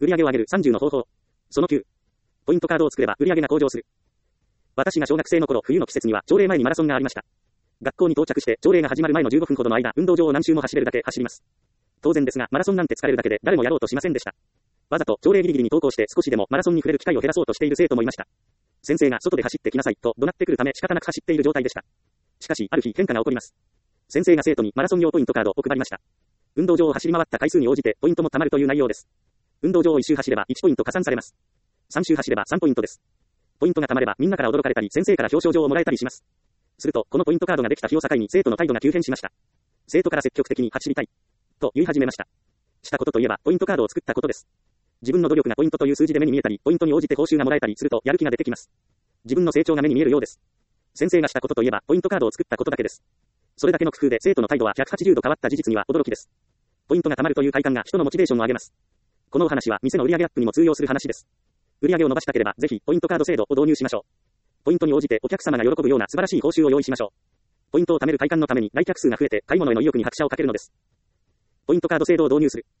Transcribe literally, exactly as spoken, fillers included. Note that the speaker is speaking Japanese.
売上を上げるさんじゅうの方法。そのきゅう。ポイントカードを作れば売上が向上する。私が小学生の頃、冬の季節には朝礼前にマラソンがありました。学校に到着して朝礼が始まる前のじゅうごふんほどの間、運動場を何周も走れるだけ走ります。当然ですが、マラソンなんて疲れるだけで誰もやろうとしませんでした。わざと朝礼ギリギリに登校して少しでもマラソンに触れる機会を減らそうとしている生徒もいました。先生が外で走ってきなさいと怒鳴ってくるため仕方なく走っている状態でした。しかし、ある日変化が起こります。先生が生徒にマラソン用ポイントカードを配りました。運動場を走り回った回数に応じてポイントも貯まるという内容です。運動場をいっ周走ればいちポイント加算されます。さん周走ればさんポイントです。ポイントが貯まればみんなから驚かれたり先生から表彰状をもらえたりします。すると、このポイントカードができた日を境に生徒の態度が急変しました。生徒から積極的に走りたいと言い始めました。したことといえばポイントカードを作ったことです。自分の努力がポイントという数字で目に見えたり、ポイントに応じて報酬がもらえたりするとやる気が出てきます。自分の成長が目に見えるようです。先生がしたことといえばポイントカードを作ったことだけです。それだけの工夫で生徒の態度はひゃくはちじゅうど変わった事実には驚きです。ポイントが貯まるという快感が人のモチベーションを上げます。このお話は店の売上アップにも通用する話です。売上を伸ばしたければぜひポイントカード制度を導入しましょう。ポイントに応じてお客様が喜ぶような素晴らしい報酬を用意しましょう。ポイントを貯める快感のために来客数が増えて買い物への意欲に拍車をかけるのです。ポイントカード制度を導入する。